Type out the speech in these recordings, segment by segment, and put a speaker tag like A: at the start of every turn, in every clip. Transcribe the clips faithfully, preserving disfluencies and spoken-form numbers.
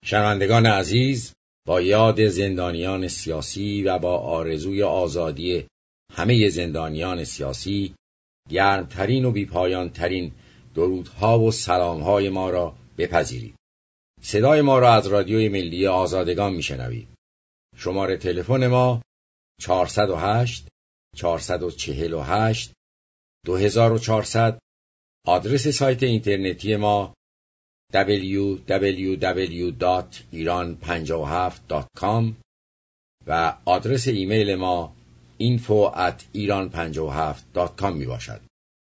A: شنوندگان عزیز، با یاد زندانیان سیاسی و با آرزوی آزادی همه زندانیان سیاسی، گرمترین و بیپایانترین درودها و سلامهای ما را بپذیرید. صدای ما را از رادیوی ملی آزادگان میشنوید. شماره تلفن ما چهارصد و هشت چهارصد و چهل و هشت دو هزار و چهارصد. آدرس سایت اینترنتی ما دبلیو دبلیو دبلیو دات ایران پنجاه و هفت دات کام و آدرس ایمیل ما اینفو ات ایران پنجاه و هفت دات کام می باشد.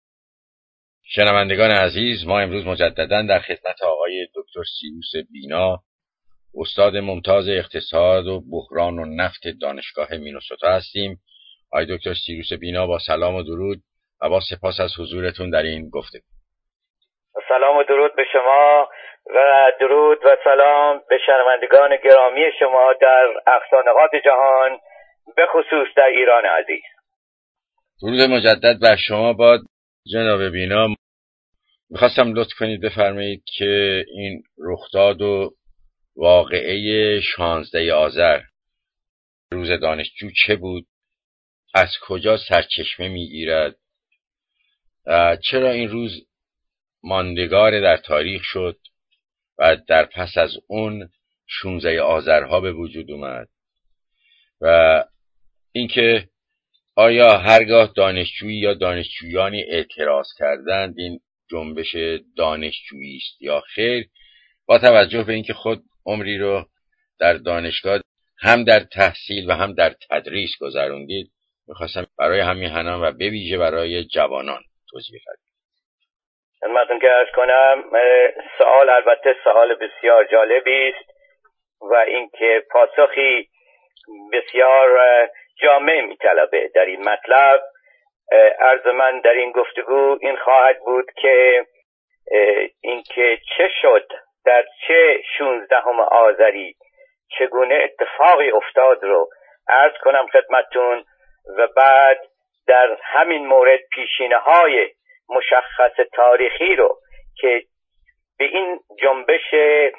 A: شنوندگان عزیز، ما امروز مجددا در خدمت آقای دکتر سیروس بینا، استاد ممتاز اقتصاد و بحران و نفت دانشگاه مینوسوتا هستیم. آقای دکتر سیروس بینا، با سلام و درود و با سپاس از حضورتون در این گفتگو.
B: سلام و درود به شما و درود و سلام به شنوندگان گرامی شما در اقصی نقاط جهان، به خصوص در ایران عزیز.
A: درود مجدد بر شما باد. جناب بینا، میخواستم لطف کنید بفرمایید که این رخداد و واقعه شانزده آذر روز دانشجو چه بود؟ از کجا سرچشمه میگیرد؟ چرا این روز ماندگار در تاریخ شد و در پس از اون شانزده آذرها به وجود اومد؟ و اینکه آیا هرگاه دانشجویی یا دانشجویانی اعتراض کردند این جنبش دانشجویی است یا خیر، با توجه به اینکه خود عمری رو در دانشگاه هم در تحصیل و هم در تدریس گذروندید، میخواستم برای همین هنان و به ویژه برای جوانان توضیح بدید.
B: خدمتتون که عرض کنم، سوال البته سوال بسیار جالبی است و اینکه پاسخی بسیار جامع میطلبه در این مطلب. عرض من در این گفتگو این خواهد بود که اینکه چه شد، در چه شانزدهم آذری چگونه اتفاقی افتاد رو عرض کنم خدمتتون و بعد در همین مورد پیشینه‌های مشخص تاریخی رو که به این جنبش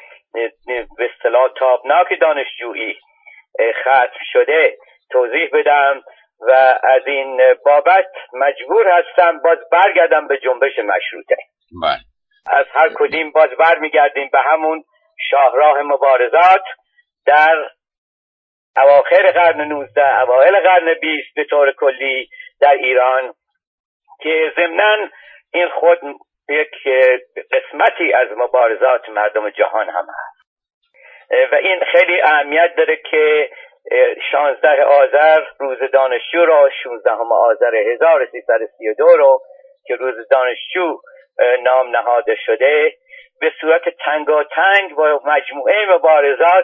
B: به اصطلاح تابناک دانشجویی ختم شده توضیح بدم و از این بابت مجبور هستم باز برگردم به جنبش مشروطه.
A: بله.
B: از هر کدیم باز برمیگردیم به همون شاهراه مبارزات در اواخر قرن نوزده، اوایل قرن بیست به طور کلی در ایران، که ضمناً این خود یک قسمتی از مبارزات مردم جهان هم هست و این خیلی اهمیت داره که شانزده آذر روز دانشجو رو، شانزدهم آذر هزار و سیصد و سی و دو رو که روز دانشجو نام نهاده شده، به صورت تنگاتنگ با مجموعه مبارزات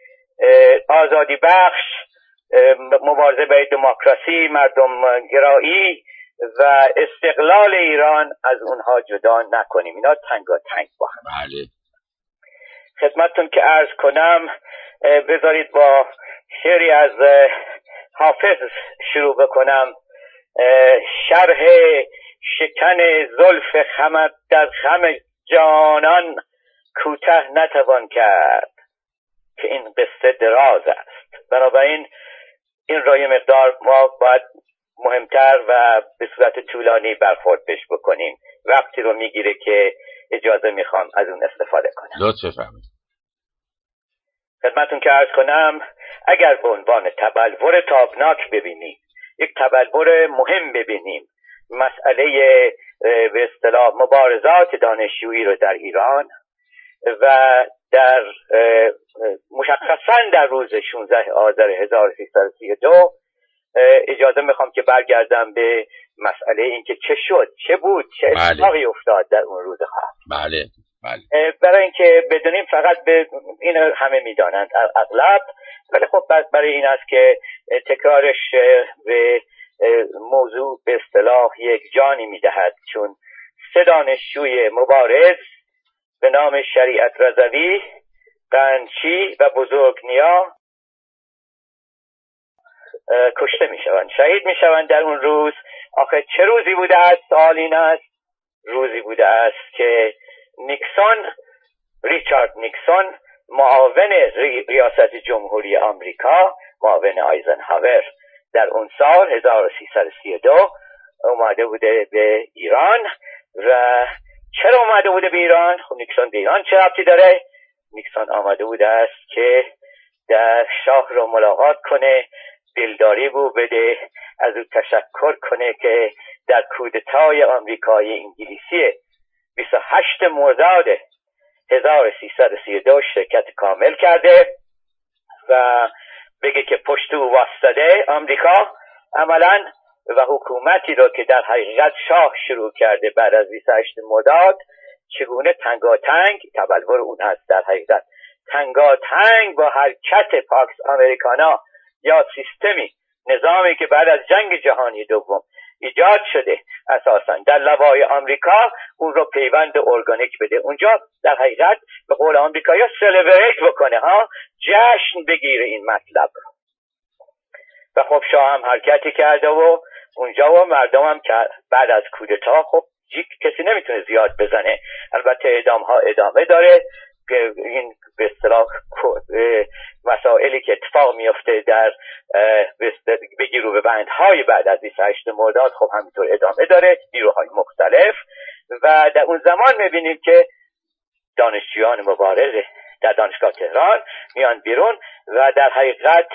B: آزادی بخش، مبارزه برای دموکراسی، مردم گرایی و استقلال ایران از اونها جدا نکنیم. اینا تنگاتنگ با هم.
A: بله.
B: خدمتتون که عرض کنم، بذارید با شعری از حافظ شروع بکنم. شرح شکن زلف خمت در خم جانان کوته نتوان کرد که این قصه دراز است. بنابراین این را یه مقدار ما باید مهمتر و به صورت طولانی برخورد بهش بکنیم. وقتی رو میگیره که اجازه میخوام از اون استفاده کنم.
A: لطفاً فرمایید.
B: خدمتتون که عرض کنم، اگر به عنوان تبلور تابناک ببینیم، یک تبلور مهم ببینیم، مسئله به اصطلاح مبارزات دانشجویی رو در ایران و در مشخصا در روز شانزده آذر هزار و سیصد و سی و دو، اجازه میخوام که برگردم به مسئله اینکه چه شد، چه بود، چه اتفاقی افتاد در اون روز خواهد.
A: بله بله.
B: برای اینکه بدونیم، فقط به این همه میدانند اغلب، ولی خب برای این است که تکرارش به موضوع به اصطلاح یک جانی میدهد، چون سه دانشجوی مبارز به نام شریعت رضوی، قندچی و بزرگ نیا کشته میشوند، شهید میشوند در اون روز. آخه چه روزی بوده است؟ سوال این است. روزی بوده است که نیکسون، ریچارد نیکسون، معاون ریاست جمهوری آمریکا، معاون آیزنهاور، در اون سال هزار و سیصد و سی و دو اومده بوده به ایران. و چرا اومده بوده به ایران؟ خب نیکسون به ایران چه ربطی داره؟ نیکسون آمده بوده است که در شاه رو ملاقات کنه، دلداری بو بده، از او تشکر کنه که در کودتای آمریکایی انگلیسی بیست و هشت مرداد هزار و سیصد و سی و دو شرکت کامل کرده و بگه که پشت او واسطه آمریکا عملاً و حکومتی رو که در حقیقت شاه شروع کرده بعد از بیست و هشت مرداد چگونه تنگاتنگ تبلور اون هست، در حقیقت تنگاتنگ با حرکت پاکس امریکانا یا سیستمی نظامی که بعد از جنگ جهانی دوم ایجاد شده اساساً در لوای آمریکا اون رو پیوند ارگانیک بده، اونجا در حقیقت به قول آمریکایی سلبریت بکنه ها، جشن بگیره این مطلب رو. و خب شاه هم حرکتی کرده و اونجا و مردم هم که بعد از کودتا خب کسی نمیتونه زیاد بزنه، البته اعدام ها ادامه داره که این به اصطلاح مسائلی که اتفاق میفته در بگیرو به بندهای بعد از بیست و هشت مرداد خب همینطور ادامه داره، نیروهای مختلف. و در اون زمان میبینیم که دانشجویان مبارز در دانشگاه تهران میان بیرون و در حقیقت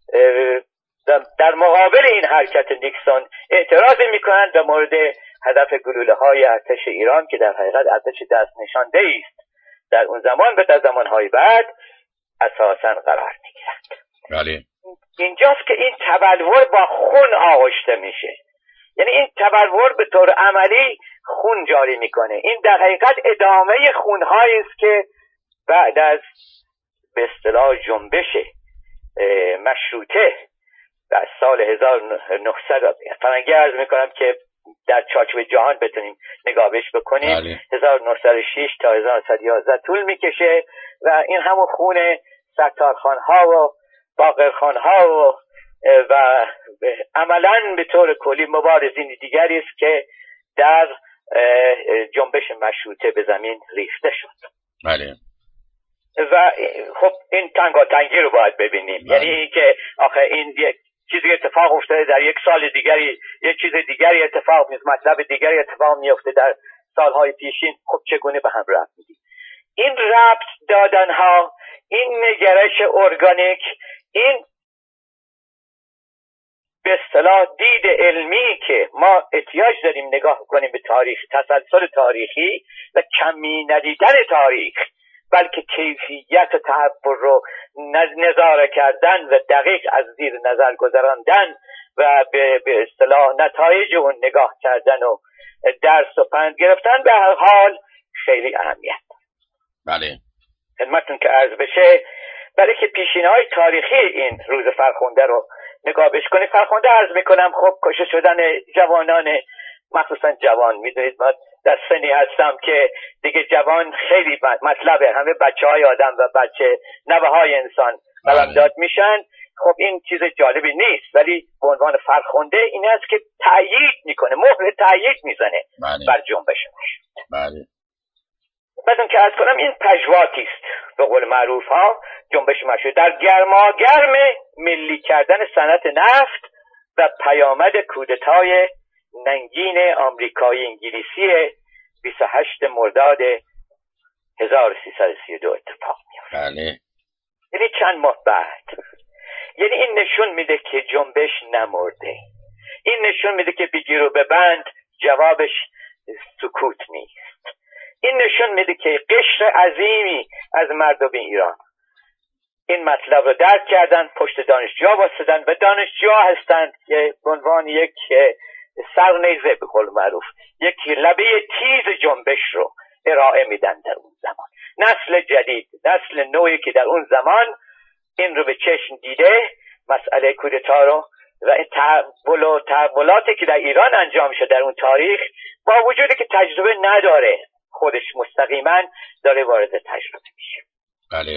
B: در مقابل این حرکت نیکسون اعتراض میکنند در مورد هدف گلوله های ارتش ایران که در حقیقت ارتش دست نشانده است در اون زمان و در زمانهای بعد اساساً قرار میگیرند.
A: بله.
B: اینجاست که این تبلور با خون آغشته میشه، یعنی این تبلور به طور عملی خون جاری میکنه. این در حقیقت ادامه خونهایی است که بعد از به اصطلاح جنبش مشروطه در سال هزار و نهصد فرنگی عرض میکنم که در چارچوب جهان بتونیم نگاه بهش بکنیم. بله. هزار و نهصد و شش تا هزار و نهصد و یازده طول میکشه و این همون خون ستارخان ها و باقرخان ها و و عملاً به طور کلی مبارزین دیگری است که در جنبش مشروطه به زمین ریخته شد.
A: بله.
B: و خب این تنگاتنگی رو باید ببینیم. بله. یعنی این که آخه این یک چیزی اتفاق افتاده در یک سال دیگری یک چیز دیگری اتفاق میفته، مطلب دیگری اتفاق میفته در سالهای پیشین، خب چگونه به هم ربط میدیم؟ این ربط دادن ها، این نگرش ارگانیک، این به اصطلاح دید علمی که ما احتیاج داریم نگاه کنیم به تاریخ، تسلسل تاریخی و کمی ندیدن تاریخ، بلکه کیفیت و تحول رو نظاره کردن و دقیق از زیر نظر گذراندن و به به اصطلاح نتایج اون نگاه کردن و درس و پند گرفتن به هر حال خیلی اهمیت.
A: بله.
B: خدمتتون که عرض بشه، برای که پیشینه‌های تاریخی این روز فرخنده رو نگاه بش کنید. فرخنده عرض میکنم خب کشته شدن جوانان، مخصوصا جوان، میدونید من در سنی هستم که دیگه جوان خیلی مطلبه، همه بچه های آدم و بچه نوه های انسان قلمداد میشن. خب این چیز جالبی نیست، ولی به عنوان فرخنده این است که تأیید میکنه، مهر تأیید میزنه بر جنبش مشروطه.
A: بله.
B: بعدم که عرض کنم این پژواکی است به قول معروف ها، جنبش مشروطه در گرماگرم ملی کردن صنعت نفت و پیامد کودتای ننگین آمریکایی انگلیسی بیست و هشت مرداد هزار و سیصد و سی و دو اتفاق میفته.
A: بله.
B: یعنی چند ماه بعد. یعنی این نشون میده که جنبش نمرده. این نشون میده که بگیر و ببند جوابش سکوت نیست. این نشون میده که قشر عظیمی از مردم ایران این مطلب رو درک کردن، پشت دانشجوها واسدن و دانشجوها هستند که به عنوان یک سرنیزه به قول معروف یک لبه تیز جنبش رو ارائه میدن در اون زمان. نسل جدید، نسل نوعی که در اون زمان این رو به چشم دیده، مسئله کودتا رو و این تحول و تحولاتی که در ایران انجام شده در اون تاریخ، با وجودی که تجربه نداره خودش مستقیما داره وارد تجربه میشه.
A: بله.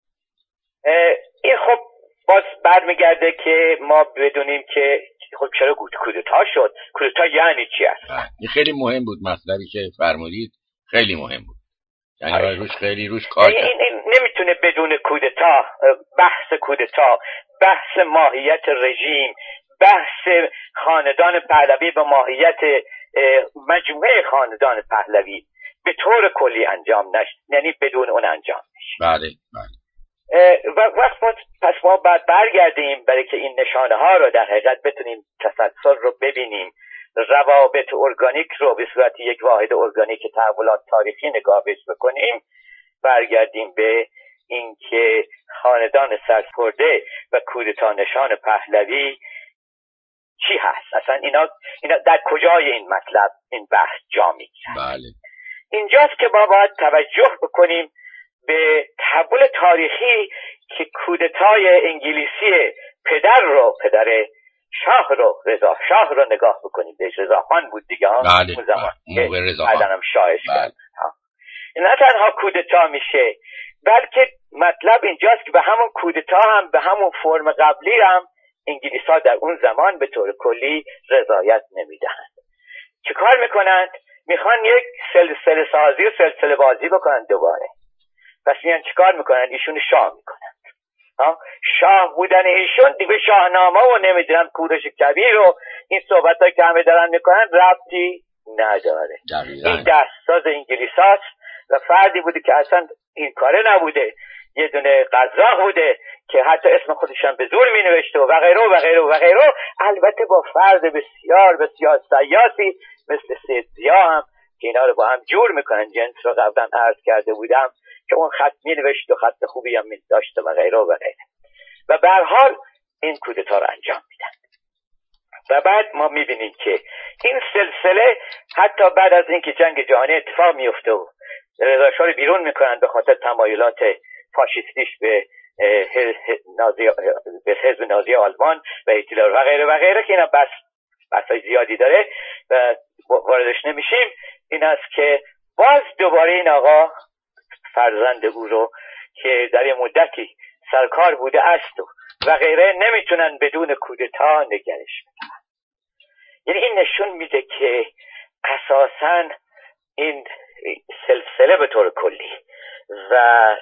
B: این خب باز برمیگرده که ما بدونیم که خب چرا کودتا شد، کودتا یعنی چی است.
A: این خیلی مهم بود، مطلبی که فرمودید خیلی مهم بود. یعنی روش خیلی روش کار کرد.
B: این, این نمیتونه بدون کودتا، بحث کودتا، بحث ماهیت رژیم، بحث خاندان پهلوی به ماهیت مجموعه خاندان پهلوی به طور کلی انجام نشد، یعنی بدون اون انجام نشد.
A: بله بله.
B: و وقت ما پس ما بعد برگردیم برای که این نشانه ها رو در حقیقت بتونیم تسلسل رو ببینیم، روابط ارگانیک رو به صورت یک واحد ارگانیک تحولات تاریخی نگاه بکنیم، برگردیم به اینکه خاندان سرسپرده و کودتا نشان پهلوی چی هست، اصلا اینا, اینا در کجای این مطلب این بحث جا میگیره.
A: بله.
B: اینجاست که ما باید توجه بکنیم به تحول تاریخی که کودتای انگلیسی پدر رو پدر شاه رو رضا شاه رو نگاه بکنیم، بهش رضا خان بود دیگه ها.
A: بله.
B: اون زمان
A: موقع رضا خان
B: بعدنم شاهش
A: بله.
B: کرد. نه تنها کودتا میشه، بلکه مطلب اینجاست که به همون کودتا هم به همون فرم قبلی هم انگلیس ها در اون زمان به طور کلی رضایت نمیدهند. چه کار میکنند؟ میخوان یک سلسله سازی و سلسله بازی بکنند دوباره. پس میان چیکار میکنند؟ ایشون شاه میکنند. شاه بودن ایشون دیگه شاهنامه و نمیدونم کوروش کبیر و این صحبت هایی که همه دارن میکنن ربطی نداره.
A: دقیقا.
B: این دستساز انگلیس هاست و فردی بوده که اصلا این کاره نبوده، یه دونه قزاق بوده که حتی اسم خودشان به زور می نوشته و غیره و غیره و غیره. البته با فرد بسیار بسیار سیاسی مثل سید ضیا هم که اینا رو با هم جور میکنن. جنس رو قبلا عرض کرده بودم که اون خط می نوشت و خط خوبی هم می داشته و غیره و غیره. و به هر حال این کودتا رو انجام میدن و بعد ما می بینیم که این سلسله حتی بعد از اینکه جنگ جهانی اتفاق میفته و رضا شاه رو بیرون میکنن به خاطر تمایلات فاشیستیش به نازی به حزب نازی آلمان و هیتلر و غیره و غیره که اینا بس بحثای زیادی داره و واردش نمیشیم. این است که باز دوباره این آقا فرزند او رو که در یه مدتی سرکار بوده است و غیره نمیتونن بدون کودتا نگرش بدارن. یعنی این نشون میده که اساساً این سلسله به طور کلی و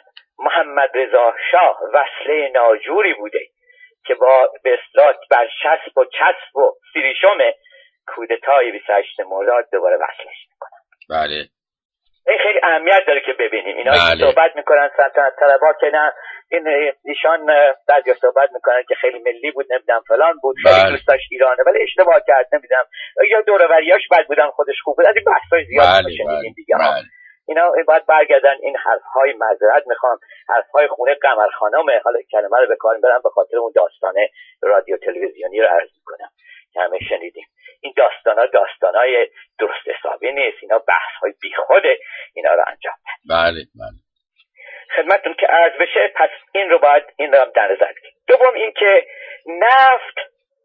B: محمد رضا شاه وصله ناجوری بوده که با به اصطلاح برچسب و چسب و سیریشم کودتای بیست و هشتم مرداد دوباره وصلش میکنن.
A: بله.
B: این خیلی اهمیت داره که ببینیم. اینا
A: بله.
B: صحبت میکنن سلطنت طلبها که نه این ایشان بعضی صحبت میکنن که خیلی ملی بود نمیدونم فلان بود خیلی
A: بله.
B: دوست داشت ایرانه ولی اشتباه کرد نمیدونم یا دوروریاش بد بودن خودش خوب بود. از این بحثای زیاد
A: بله.
B: شنیدیم
A: بله.
B: دیگه.
A: بله.
B: اینا باید برگردن این حرفهای معذرت میخوام حرفهای خونه قمر خانمه. حالا کلمه رو به کار میبرم به خاطر اون داستان رادیو تلویزیونی رو عرض میکنم که همه شنیدیم. این داستانا داستانای درست حسابی نیست، اینا بحثهای بیخوده اینا رو انجام بده.
A: بله بله.
B: خدمتتون که عرض بشه پس این رو باید این رو هم در نظر بگیریم. دوم این که نفت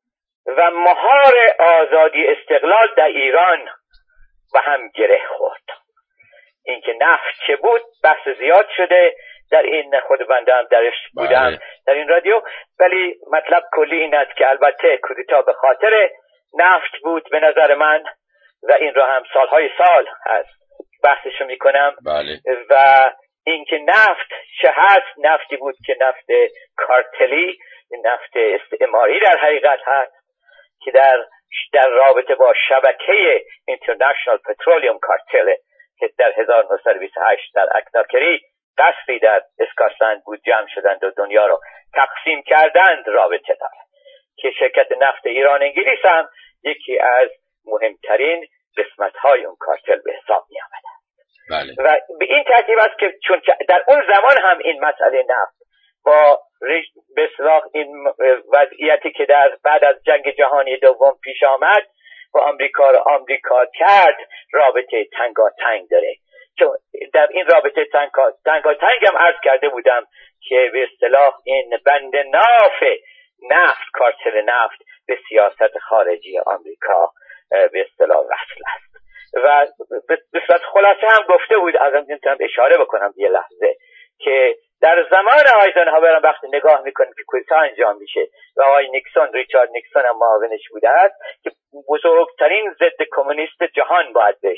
B: و مهار آزادی استقلال در ایران با هم گره خورد. اینکه نفت چه بود بحث زیاد شده در این، خود بنده هم درش بودم
A: بله.
B: در این رادیو، ولی مطلب کلی این است که البته کودتا به خاطر نفت بود به نظر من و این را هم سالهای سال هست بحثشو میکنم.
A: بله.
B: و اینکه نفت چه هست، نفتی بود که نفت کارتلی، نفت استعماری در حقیقت هست که در در رابطه با شبکه اینترنشنال پترولیوم کارتل که در هزار و نهصد و بیست و هشت در اکناکری قصری در اسکاتلند بود جمع شدند و دنیا رو تقسیم کردند رابطه داره که شرکت نفت ایران انگلیس هم یکی از مهمترین قسمت‌های اون کارتل به حساب می آمده.
A: بله.
B: و به این ترتیب است که چون در اون زمان هم این مسئله نفت با به اصطلاح این وضعیتی که در بعد از جنگ جهانی دوم پیش آمد و آمریکا رو آمریکا کرد رابطه تنگاتنگ داره. چون در این رابطه تنگاتنگ هم عرض کرده بودم که به اصطلاح این بند ناف نفت، کارتل نفت به سیاست خارجی آمریکا به اصطلاح وصل است و به صورت خلاصه هم گفته بود. از هم میتونم اشاره بکنم یه لحظه که در زمان آیزنهاور وقتی نگاه میکنیم که کودتا انجام میشه و آقای نیکسون، ریچارد نیکسون هم معاونش بوده است که بزرگترین ضد کمونیست جهان باید بهش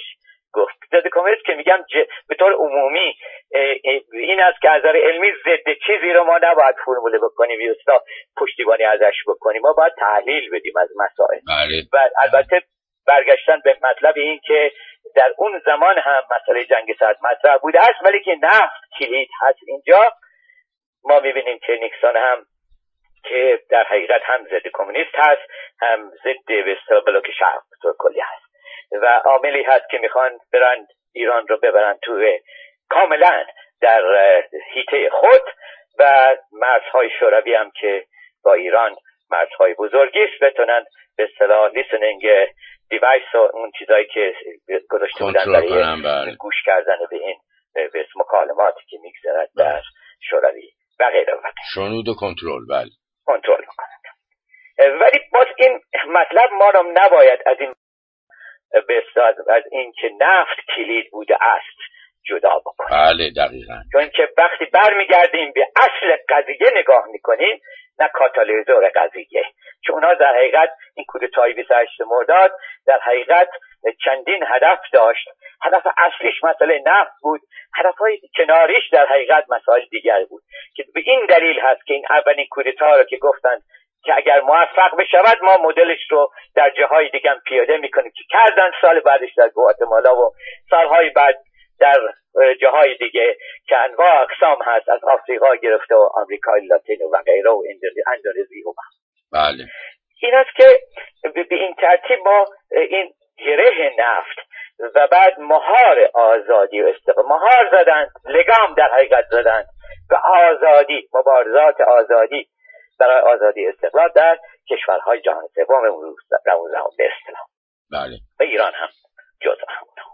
B: گفت. ضد کمونیسم که میگم ج... به طور عمومی این است که از نظر علمی ضد چیزی رو ما نباید فرموله بکنیم یا اصلا پشتیبانی ازش بکنیم، ما باید تحلیل بدیم از مسائل.
A: بله.
B: و البته برگشتن به مطلب این که در اون زمان هم مسئله جنگ سرد مطرح بوده است، ولی که نفت کلید هست اینجا. ما میبینیم که نیکسون هم که در حقیقت هم ضد کمونیست هست، هم ضد به اصطلاح بلوک شرق به طور کلی هست و عاملی هست که میخوان برن ایران رو ببرن تو کاملا در حیطه خود و مرزهای شوروی هم که با ایران مرزهای بزرگی است بتونن به اصطلاح لیسنینگ دیوایس و اون چیزایی که گذاشته بودن برای گوش کردن به این به اسم مکالماتی که میگذرد در شوروی و غیره و غیره
A: شنود و کنترل بله
B: کنترل میکنند. ولی باز این مطلب ما رو نباید از این به اصطلاح از این که نفت کلید بوده است جدا بکنیم.
A: بله دقیقاً.
B: چون که وقتی برمیگردیم به اصل قضیه نگاه میکنیم نه کاتالیزور قضیه، چون اونا در حقیقت این کودتای بیست و هشت مرداد در حقیقت چندین هدف داشت. هدف اصلیش مسئله نفت بود، هدفهای کناریش در حقیقت مسائل دیگر بود که به این دلیل هست که این اولین کودتا رو که گفتن که اگر موفق بشود ما مدلش رو در جاهای دیگه هم پیاده میکنیم که کردن. سال بعدش در گواتمالا و سالهای بعد در جاهای دیگه که انواع اقسام هست، از آفریقا گرفته و آمریکای لاتین و غیره و اندونزی و
A: بله.
B: این است که به این ترتیب ما این گره نفت و بعد مهار آزادی و استقلال مهار زدن، لگام در حقیقت زدن به آزادی، مبارزات آزادی برای آزادی استقلال در کشورهای جهان سوم امروز در اون زمان به اصطلاح.
A: بله.
B: و ایران هم جزء همون.